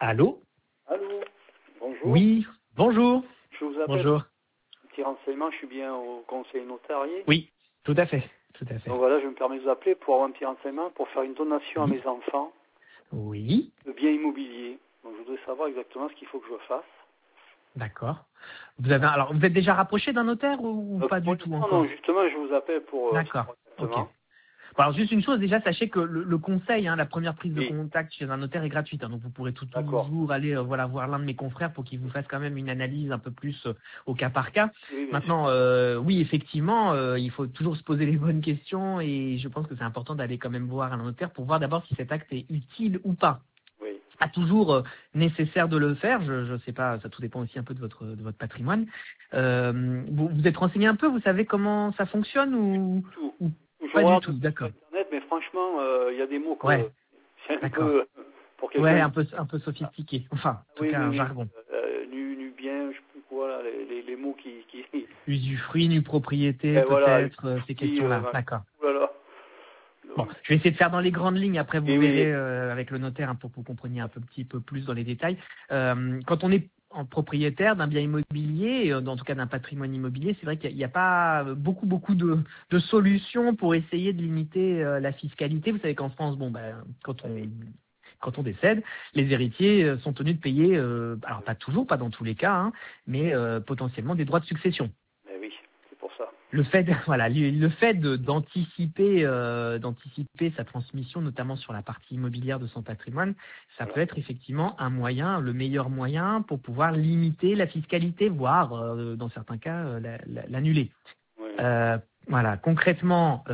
Allô? Allô, bonjour. Oui, bonjour. Je vous appelle Bonjour. pour un petit renseignement. Je suis bien au conseil notarié. Oui, tout à fait, tout à fait. Donc voilà, je me permets de vous appeler pour avoir un petit renseignement pour faire une donation à Oui, mes enfants oui, de biens immobiliers. Donc je voudrais savoir exactement ce qu'il faut que je fasse. d'accord. Vous êtes déjà rapproché d'un notaire ou pas Pour du tout l'instant, non, encore? justement, je vous appelle pour D'accord, savoir ok. exactement. Bon, alors juste une chose, déjà sachez que le conseil, la première prise de Oui, contact chez un notaire est gratuite, donc vous pourrez d'accord. toujours aller voir l'un de mes confrères pour qu'il vous fasse quand même une analyse un peu plus au cas par cas. Oui, bien sûr. Maintenant, oui, effectivement, il faut toujours se poser les bonnes questions et je pense que c'est important d'aller quand même voir un notaire pour voir d'abord si cet acte est utile ou pas. Oui. Pas toujours nécessaire de le faire, je sais pas, ça tout dépend aussi un peu de votre patrimoine. Vous êtes renseigné un peu, vous savez comment ça fonctionne Tout. ou Je pas du regarde tout, sur d'accord. Internet, mais franchement, il y a des mots Ouais, que c'est un d'accord. peu pour Ouais, quelqu'un. un peu sophistiqué. Enfin, en tout Oui, cas, oui, un oui. jargon. Nu bien, je sais plus quoi, là, les mots qui... Usufruit, nue propriété, Et voilà, peut-être, ces qui, questions-là. D'accord. voilà. Bon, Donc, je vais essayer de faire dans les grandes lignes. Après, vous et oui, verrez avec le notaire pour que vous compreniez un petit peu plus dans les détails. Quand on est en propriétaire d'un bien immobilier, en tout cas d'un patrimoine immobilier, c'est vrai qu'il n'y a pas beaucoup de solutions pour essayer de limiter la fiscalité. Vous savez qu'en France, bon, quand on décède, les héritiers sont tenus de payer, alors pas toujours, pas dans tous les cas, mais potentiellement des droits de succession. mais oui, c'est pour ça. Le fait, voilà, le fait d'anticiper sa transmission, notamment sur la partie immobilière de son patrimoine, ça Voilà. peut être effectivement un moyen, le meilleur moyen pour pouvoir limiter la fiscalité, voire dans certains cas l'annuler. Oui. Euh, voilà, concrètement,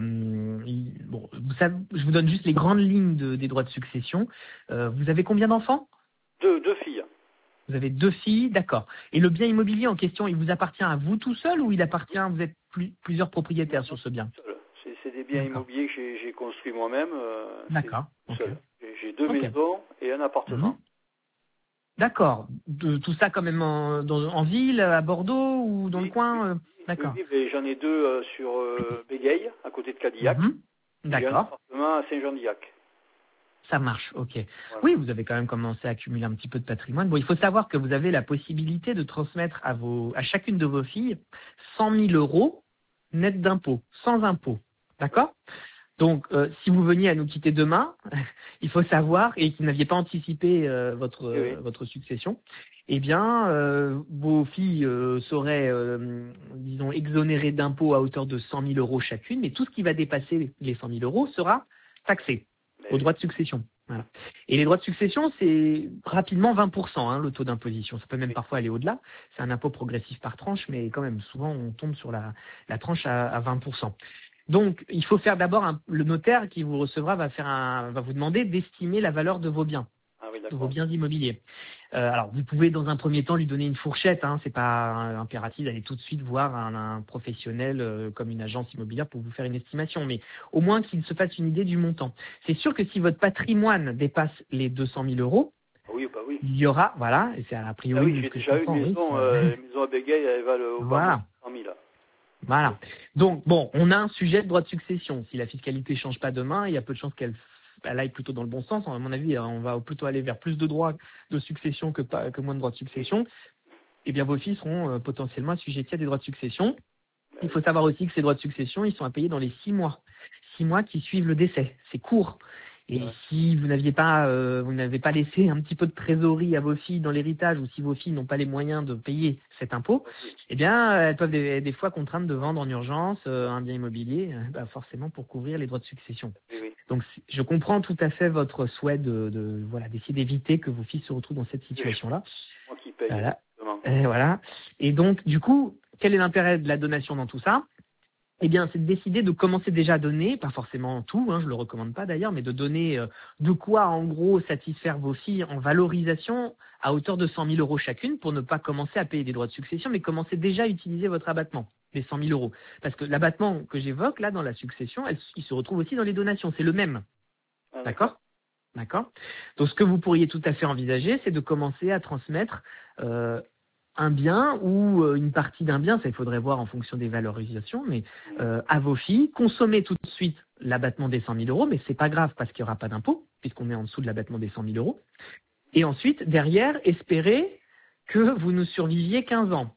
bon, je vous donne juste les grandes lignes des droits de succession. Vous avez combien d'enfants? Deux filles. Vous avez deux filles, d'accord. Et le bien immobilier en question, il vous appartient à vous tout seul ou il appartient, vous êtes plusieurs Non, propriétaires non, sur ce bien? seul. C'est des biens D'accord, immobiliers que j'ai construits moi-même. C'est d'accord, tout ok, seul. J'ai deux ok. maisons et un Mhm. appartement. D'accord. Tout ça quand même en ville, à Bordeaux ou dans le Oui, oui, coin? oui, D'accord. oui, mais j'en ai deux sur Bégaye, à côté de Cadillac, Mhm. et j'ai un D'accord. appartement à Saint-Jean-d'Illac. Ça marche, ok. Voilà. Oui, vous avez quand même commencé à accumuler un petit peu de patrimoine. Bon, il faut savoir que vous avez la possibilité de transmettre à chacune de vos filles 100 000 euros net d'impôts, sans impôts. D'accord? Donc, si vous veniez à nous quitter demain, il faut savoir, et que vous n'aviez pas anticipé Oui, oui. votre succession, eh bien, vos filles seraient, disons, exonérées d'impôts à hauteur de 100 000 euros chacune, mais tout ce qui va dépasser les 100 000 euros sera taxé Mais aux oui. droits de succession. Voilà. Et les droits de succession, c'est rapidement 20%, le taux d'imposition. Ça peut même Oui. parfois aller au-delà. C'est un impôt progressif par tranche, mais quand même, souvent, on tombe sur la tranche à 20%. Donc, il faut faire d'abord le notaire qui vous recevra va vous demander d'estimer la valeur de vos biens, Ah oui, de vos d'accord. biens immobiliers. Alors, vous pouvez dans un premier temps lui donner une fourchette. C'est pas impératif d'aller tout de suite voir un professionnel comme une agence immobilière pour vous faire une estimation, mais au moins qu'il se fasse une idée du montant. C'est sûr que si votre patrimoine dépasse les 200 000 euros, Ah oui, bah oui. il y aura, voilà, et c'est a Ah priori oui, de ce j'ai que je déjà eu comprends, oui. une maison à Bégaye, elle valent au bas mot Voilà. 100 000. Voilà. Donc, bon, on a un sujet de droit de succession. Si la fiscalité change pas demain, il y a peu de chances qu'elle aille plutôt dans le bon sens. À mon avis, on va plutôt aller vers plus de droits de succession que moins de droits de succession. Eh bien, vos filles seront potentiellement assujetties à des droits de succession. Bah Il faut oui. savoir aussi que ces droits de succession, ils sont à payer dans les 6 mois. 6 mois qui suivent le décès. C'est court. Et Ouais. si vous n'avez pas laissé un petit peu de trésorerie à vos filles dans l'héritage, ou si vos filles n'ont pas les moyens de payer cet impôt, Bah oui. eh bien, elles peuvent des fois contraintes de vendre en urgence un bien immobilier, forcément pour couvrir les droits de succession. Oui, oui. Donc, je comprends tout à fait votre souhait voilà, d'essayer d'éviter que vos filles se retrouvent dans cette Oui, situation-là. c'est moi qui paye, Voilà. exactement. Voilà. Et donc, du coup, quel est l'intérêt de la donation dans tout ça? Eh bien, c'est de décider de commencer déjà à donner, pas forcément tout, je le recommande pas d'ailleurs, mais de donner de quoi en gros satisfaire vos filles en valorisation à hauteur de 100 000 euros chacune pour ne pas commencer à payer des droits de succession, mais commencer déjà à utiliser votre abattement, les 100 000 euros. Parce que l'abattement que j'évoque là dans la succession, il se retrouve aussi dans les donations, c'est le même, Ah d'accord. d'accord? D'accord. Donc, ce que vous pourriez tout à fait envisager, c'est de commencer à transmettre un bien ou une partie d'un bien, ça il faudrait voir en fonction des valorisations, mais à vos filles, consommez tout de suite l'abattement des 100 000 euros, mais c'est pas grave parce qu'il n'y aura pas d'impôt, puisqu'on est en dessous de l'abattement des 100 000 euros. Et ensuite, derrière, espérer que vous nous surviviez 15 ans.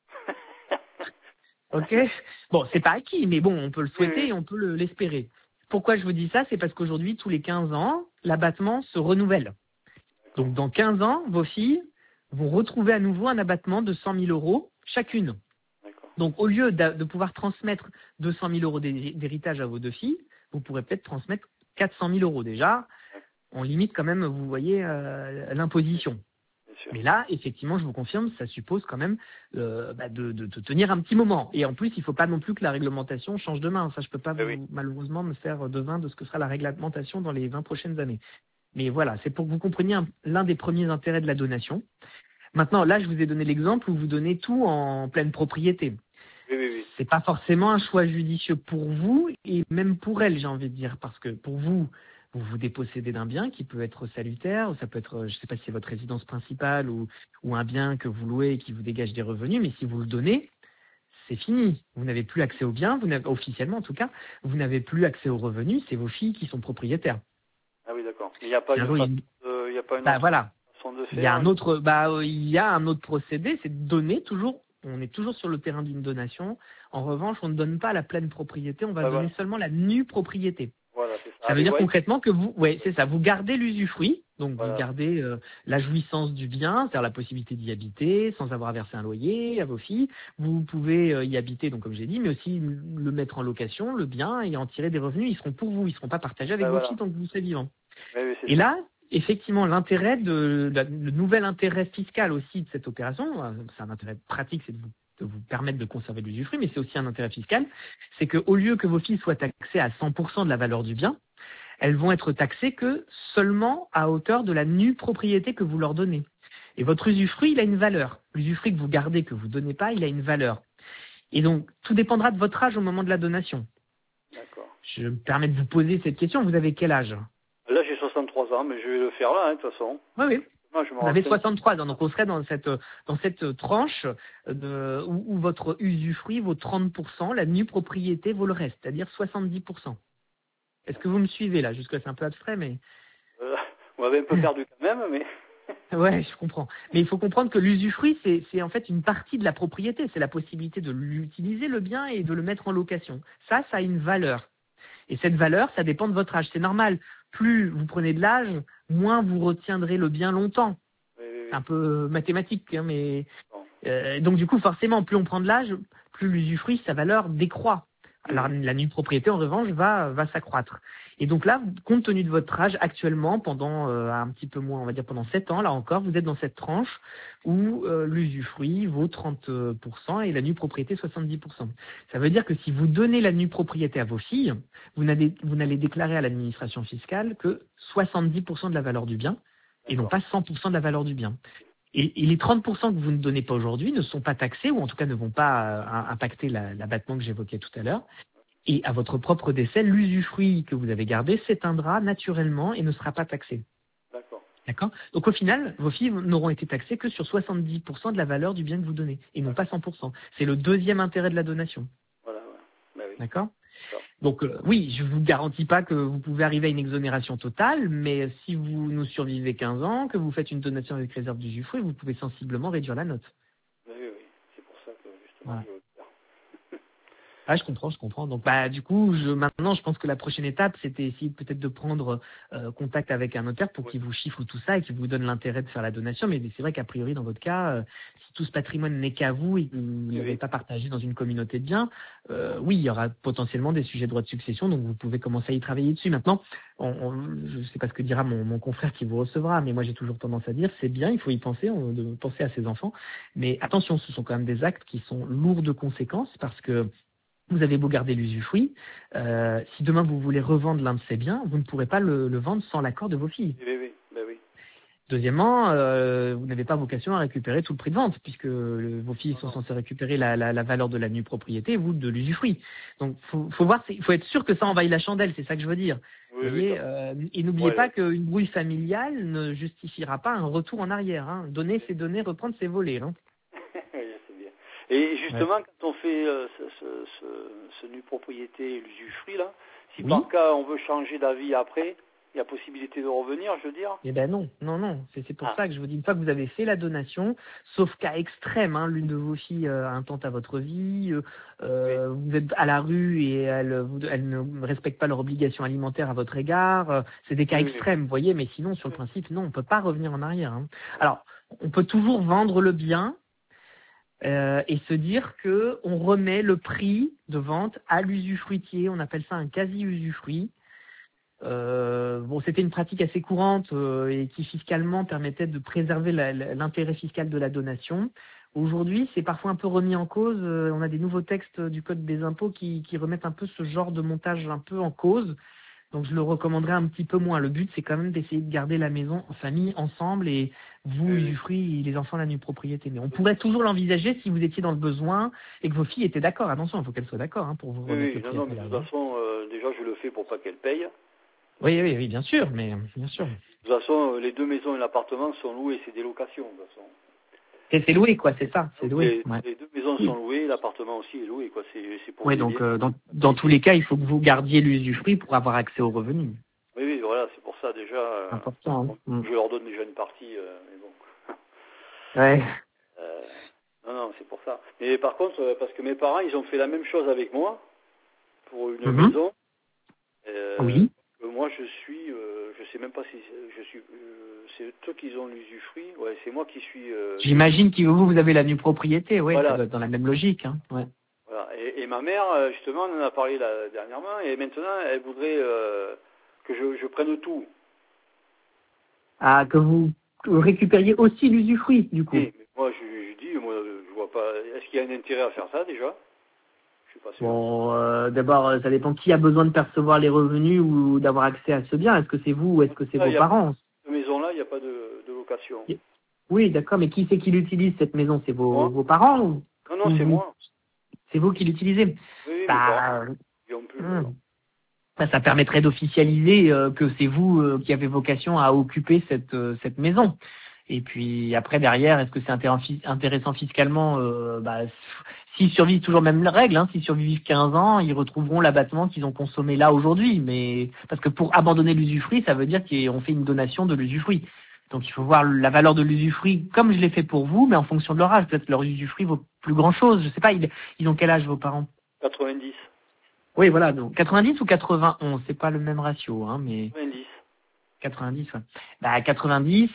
Ok? Bon, c'est pas acquis, mais bon, on peut le souhaiter et on peut l'espérer. Pourquoi je vous dis ça? C'est parce qu'aujourd'hui, tous les 15 ans, l'abattement se renouvelle. Donc, dans 15 ans, vos filles vont retrouver à nouveau un abattement de 100 000 euros chacune. D'accord. Donc, au lieu de pouvoir transmettre 200 000 euros d'héritage à vos deux filles, vous pourrez peut-être transmettre 400 000 euros déjà. On limite quand même, vous voyez, l'imposition. Bien sûr. Mais là, effectivement, je vous confirme, ça suppose quand même de tenir un petit moment. Et en plus, il ne faut pas non plus que la réglementation change demain. Ça, je ne peux pas malheureusement me faire devin de ce que sera la réglementation dans les 20 prochaines années. Mais voilà, c'est pour que vous compreniez l'un des premiers intérêts de la donation. Maintenant, là, je vous ai donné l'exemple où vous donnez tout en pleine propriété. Oui. C'est pas forcément un choix judicieux pour vous et même pour elle, j'ai envie de dire, parce que pour vous, vous vous dépossédez d'un bien qui peut être salutaire, ou ça peut être, je sais pas si c'est votre résidence principale ou un bien que vous louez et qui vous dégage des revenus, mais si vous le donnez, c'est fini. Vous n'avez plus accès aux biens, officiellement en tout cas, vous n'avez plus accès aux revenus, c'est vos filles qui sont propriétaires. Ah oui, d'accord. Mais il n'y a pas une Bah voilà. façon de faire. Il y a un autre procédé, c'est de donner toujours. On est toujours sur le terrain d'une donation. En revanche, on ne donne pas la pleine propriété, on va donner seulement la nue propriété. Voilà, c'est ça. Ça veut dire concrètement que vous gardez l'usufruit, donc vous gardez la jouissance du bien, c'est-à-dire la possibilité d'y habiter sans avoir à verser un loyer à vos filles. Vous pouvez y habiter, donc comme j'ai dit, mais aussi le mettre en location, le bien, et en tirer des revenus. Ils seront pour vous, ils ne seront pas partagés avec vos filles tant que vous serez vivant. Et là, effectivement, le nouvel intérêt fiscal aussi de cette opération, c'est un intérêt pratique, c'est de vous permettre de conserver l'usufruit, mais c'est aussi un intérêt fiscal, c'est qu'au lieu que vos filles soient taxées à 100% de la valeur du bien, elles vont être taxées que seulement à hauteur de la nue propriété que vous leur donnez. Et votre usufruit, il a une valeur. L'usufruit que vous gardez, que vous ne donnez pas, il a une valeur. Et donc, tout dépendra de votre âge au moment de la donation. D'accord. Je me permets de vous poser cette question. Vous avez quel âge ? Là, j'ai 63 ans, mais je vais le faire là, de toute façon. Oui. Moi, Vous avez 63 ans, donc on serait dans cette tranche où votre usufruit vaut 30%, la nue propriété vaut le reste, c'est-à-dire 70%. Est-ce que vous me suivez là? Jusque-là, c'est un peu abstrait, mais... Vous m'avez un peu perdu quand même, mais... Ouais, je comprends. Mais il faut comprendre que l'usufruit, c'est en fait une partie de la propriété. C'est la possibilité de l'utiliser, le bien, et de le mettre en location. Ça a une valeur. Et cette valeur, ça dépend de votre âge. C'est normal. Plus vous prenez de l'âge, moins vous retiendrez le bien longtemps. Oui. C'est un peu mathématique, hein, mais donc du coup, forcément, plus on prend de l'âge, plus l'usufruit, sa valeur décroît. Alors la nue propriété, en revanche, va s'accroître. Et donc là, compte tenu de votre âge, actuellement, pendant un petit peu moins, on va dire pendant 7 ans, là encore, vous êtes dans cette tranche où l'usufruit vaut 30% et la nue propriété 70%. Ça veut dire que si vous donnez la nue propriété à vos filles, vous n'allez déclarer à l'administration fiscale que 70% de la valeur du bien et non pas 100% de la valeur du bien. Et les 30% que vous ne donnez pas aujourd'hui ne sont pas taxés, ou en tout cas ne vont pas impacter l'abattement que j'évoquais tout à l'heure. Et à votre propre décès, l'usufruit que vous avez gardé s'éteindra naturellement et ne sera pas taxé. D'accord. Donc au final, vos filles n'auront été taxées que sur 70% de la valeur du bien que vous donnez, et non pas 100%. C'est le deuxième intérêt de la donation. Voilà. Ben oui. D'accord. Donc oui, je ne vous garantis pas que vous pouvez arriver à une exonération totale, mais si vous nous survivez 15 ans, que vous faites une donation avec réserve d'usufruit, vous pouvez sensiblement réduire la note. Oui. C'est pour ça que justement Voilà. je veux le faire. Ah, je comprends. Donc, du coup, maintenant, je pense que la prochaine étape, c'était essayer peut-être de prendre contact avec un notaire pour qu'il vous chiffre tout ça et qu'il vous donne l'intérêt de faire la donation. Mais c'est vrai qu'a priori, dans votre cas, si tout ce patrimoine n'est qu'à vous et que vous ne l'avez pas partagé dans une communauté de biens, oui, il y aura potentiellement des sujets de droit de succession, donc vous pouvez commencer à y travailler dessus. Maintenant, je ne sais pas ce que dira mon confrère qui vous recevra, mais moi, j'ai toujours tendance à dire, c'est bien, il faut y penser, de penser à ses enfants. Mais attention, ce sont quand même des actes qui sont lourds de conséquences parce que vous avez beau garder l'usufruit, si demain vous voulez revendre l'un de ces biens, vous ne pourrez pas le vendre sans l'accord de vos filles. Oui. Deuxièmement, vous n'avez pas vocation à récupérer tout le prix de vente, puisque vos filles sont censées récupérer la valeur de la nue propriété et vous de l'usufruit. Donc, faut être sûr que ça envahit la chandelle, c'est ça que je veux dire. Vous voyez, et n'oubliez pas qu'une brouille familiale ne justifiera pas un retour en arrière. Hein. Donner, c'est donner, reprendre, c'est voler. Hein. C'est bien. Et justement, quand on fait ce nue propriété et l'usufruit, là, si par cas on veut changer d'avis après, Il y a possibilité de revenir, je veux dire. Eh ben non. C'est pour ça que je vous dis, une fois que vous avez fait la donation, sauf cas extrême, hein, l'une de vos filles intente à votre vie, vous êtes à la rue et elles ne respectent pas leurs obligations alimentaires à votre égard, c'est des cas extrêmes, vous voyez, mais sinon, sur le principe, non, on peut pas revenir en arrière. Hein. Alors, on peut toujours vendre le bien et se dire que on remet le prix de vente à l'usufruitier, on appelle ça un quasi-usufruit. Bon, c'était une pratique assez courante et qui fiscalement permettait de préserver l'intérêt fiscal de la donation. Aujourd'hui, c'est parfois un peu remis en cause. On a des nouveaux textes du Code des impôts qui remettent un peu ce genre de montage un peu en cause. Donc, je le recommanderais un petit peu moins. Le but, c'est quand même d'essayer de garder la maison en famille, ensemble, et vous, usufruit, les enfants, la nue propriété. Mais on pourrait toujours l'envisager si vous étiez dans le besoin et que vos filles étaient d'accord. Attention, il faut qu'elles soient d'accord pour vous remettre le prix. Non, mais de toute façon, déjà, je le fais pour pas qu'elles payent. Oui, bien sûr, mais bien sûr. De toute façon, les 2 maisons et l'appartement sont loués, c'est des locations, de toute façon. C'est loué, quoi, c'est ça, c'est loué. Les 2 maisons sont louées, l'appartement aussi est loué, quoi. C'est pour. Oui, donc dans tous les cas, il faut que vous gardiez l'usufruit pour avoir accès aux revenus. Oui, voilà, c'est pour ça déjà. Important. Je leur donne déjà une partie, mais bon. Ouais. Non, c'est pour ça. Mais par contre, parce que mes parents, ils ont fait la même chose avec moi pour une maison. Oui. Moi, je sais même pas si je suis. C'est eux qui ont l'usufruit. Ouais, c'est moi qui suis. J'imagine que vous avez la nue propriété, ouais, voilà. Ça doit être dans la même logique, hein. Ouais. Voilà. Et ma mère, justement, on en a parlé dernièrement, et maintenant, elle voudrait que je prenne tout. Ah, que vous récupériez aussi l'usufruit, du coup. Oui, mais moi, je dis, je vois pas. Est-ce qu'il y a un intérêt à faire ça déjà? Je suis pas sûr. Bon, d'abord, ça dépend qui a besoin de percevoir les revenus ou d'avoir accès à ce bien. Est-ce que c'est vous ou est-ce que c'est vos parents? Cette maison-là, il n'y a pas de location. Oui, d'accord, mais qui c'est qui l'utilise, cette maison? C'est vos parents ou... Non, c'est moi. C'est vous qui l'utilisez? Oui, ça permettrait d'officialiser que c'est vous qui avez vocation à occuper cette maison. Et puis après, derrière, est-ce que c'est intéressant fiscalement? S'ils survivent toujours même règle, hein, s'ils survivent 15 ans, ils retrouveront l'abattement qu'ils ont consommé là aujourd'hui. Mais parce que pour abandonner l'usufruit, ça veut dire qu'on fait une donation de l'usufruit. Donc il faut voir la valeur de l'usufruit comme je l'ai fait pour vous, mais en fonction de leur âge. Peut-être leur usufruit vaut plus grand-chose. Je sais pas, ils ont quel âge vos parents? 90. Oui, voilà. Donc 90 ou 91, c'est pas le même ratio, hein, mais 90, ouais. 90,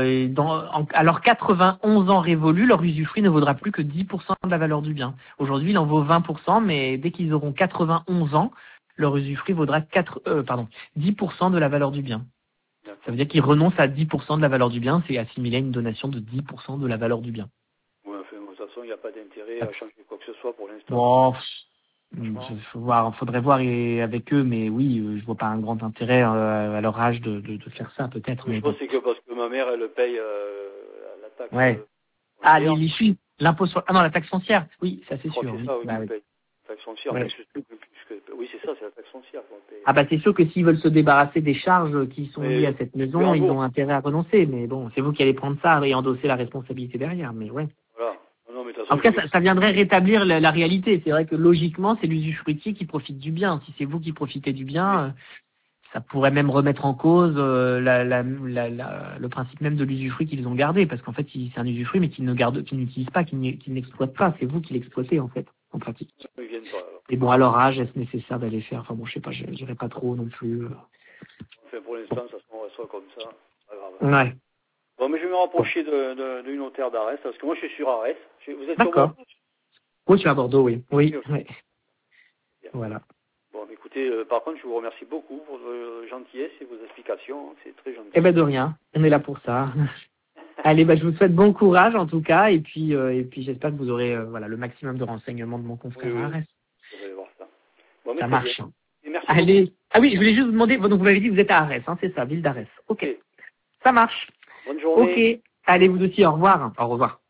alors 91 ans révolus, leur usufruit ne vaudra plus que 10% de la valeur du bien. Aujourd'hui, il en vaut 20%, mais dès qu'ils auront 91 ans, leur usufruit vaudra 10% de la valeur du bien. Ça veut dire qu'ils renoncent à 10% de la valeur du bien, c'est assimilé à une donation de 10% de la valeur du bien. Ouais, de toute façon, il n'y a pas d'intérêt à changer quoi que ce soit pour l'instant. Bon, faudrait voir avec eux, mais oui, je vois pas un grand intérêt à leur âge de faire ça, peut-être. Je pense que c'est que parce que ma mère, elle paye la taxe. Ouais. L'impôt sur... Ah non, la taxe foncière. Oui, ça c'est sûr. C'est ça, oui, la taxe foncière. Ouais. Oui, c'est ça, c'est la taxe foncière qu'on paye. Ah c'est sûr que s'ils veulent se débarrasser des charges qui sont liées à cette maison, ils ont intérêt à renoncer. Mais bon, c'est vous qui allez prendre ça et endosser la responsabilité derrière. Mais ouais. Voilà. Non, mais en tout cas, ça viendrait rétablir la réalité. C'est vrai que logiquement, c'est l'usufruitier qui profite du bien. Si c'est vous qui profitez du bien, ça pourrait même remettre en cause le principe même de l'usufruit qu'ils ont gardé. Parce qu'en fait, c'est un usufruit, mais qu'ils n'utilisent pas, qu'ils n'exploitent pas. C'est vous qui l'exploitez, en fait, en pratique. Ils viennent pas, et bon, à leur âge, est-ce nécessaire d'aller faire? Enfin bon, je sais pas, je dirais pas trop non plus. Enfin, pour l'instant, ça se reste comme ça. Pas grave. Ouais. Bon, mais je vais me rapprocher du notaire d'Arès, parce que moi, je suis sur Arès. Vous êtes D'accord. sur Bordeaux? Oui, je suis à Bordeaux, oui. Oui. Voilà. Bon, écoutez, par contre, je vous remercie beaucoup pour votre gentillesse et vos explications. C'est très gentil. Eh ben, de rien. On est là pour ça. Allez, je vous souhaite bon courage, en tout cas, et puis j'espère que vous aurez, le maximum de renseignements de mon confrère à Arès. Vous allez voir ça. Bon, ça marche. Merci Allez. beaucoup. Ah oui, je voulais juste vous demander, donc vous m'avez dit que vous êtes à Arès, hein, c'est ça, ville d'Arès. Ok. Ça marche. Bonne journée. Ok. Allez, vous aussi, au revoir. Au revoir.